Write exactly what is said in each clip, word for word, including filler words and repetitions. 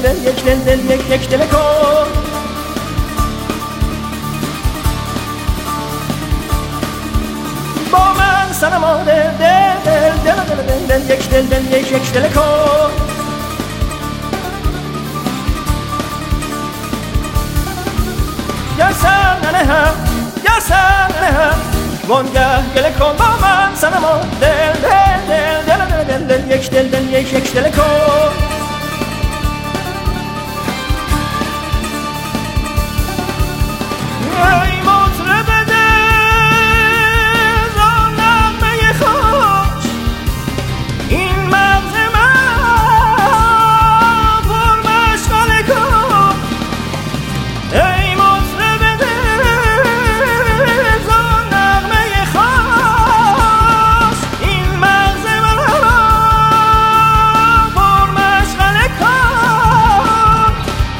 دل یک دل دل یک یک دل کن با من صنما دل دل دل دل دل دل یک دل دل یک یک دل کن یا سنه هم یا سنه هم وانگه گله کن با من صنما دل دل دل دل دل دل یک دل دل یک یک دل کن ای مطرب دل را نغمه خوش این مغز من پر مشغله کن ای مطرب دل را نغمه خوش این مغز من پر مشغله کن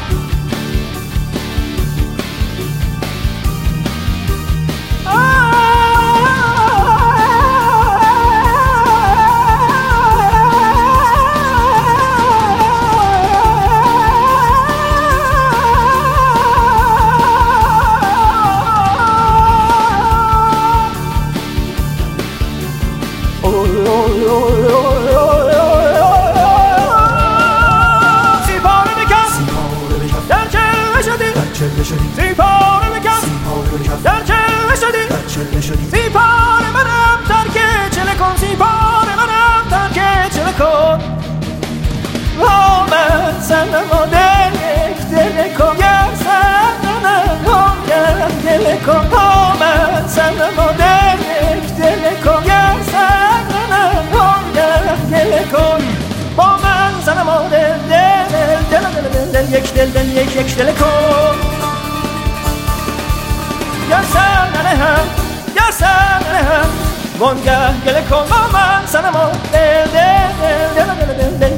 سیپاره بکن در چله شدی سیپاره بکن در چله شدی سیپاره منم ترک چله کن سیپاره منم ترک چله کن با من صنما دل یک دل کن گر صنما دل کن با من صنما دل یک دل کن گر صنما دل کن با من صنما دل دل دل دل دل یک دل دل یک یک دل کن یا سنه هم یا سنه هم وانگه گله کن با من صنما دل دل دل دل دل